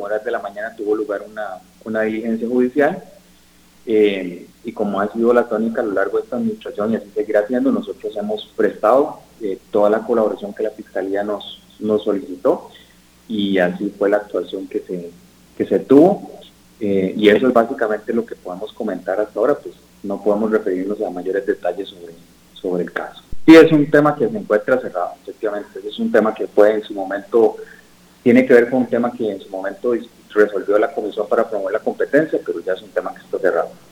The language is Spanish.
horas de la mañana tuvo lugar una diligencia judicial, y como ha sido la tónica a lo largo de esta administración y así seguirá siendo, nosotros hemos prestado toda la colaboración que la Fiscalía nos solicitó, y así fue la actuación que se tuvo, y eso es básicamente lo que podemos comentar hasta ahora. Pues no podemos referirnos a mayores detalles sobre el caso. Sí, es un tema que se encuentra cerrado, efectivamente. Es un tema que fue en su momento, tiene que ver con un tema que en su momento resolvió la Comisión para Promover la Competencia, pero ya es un tema que está cerrado.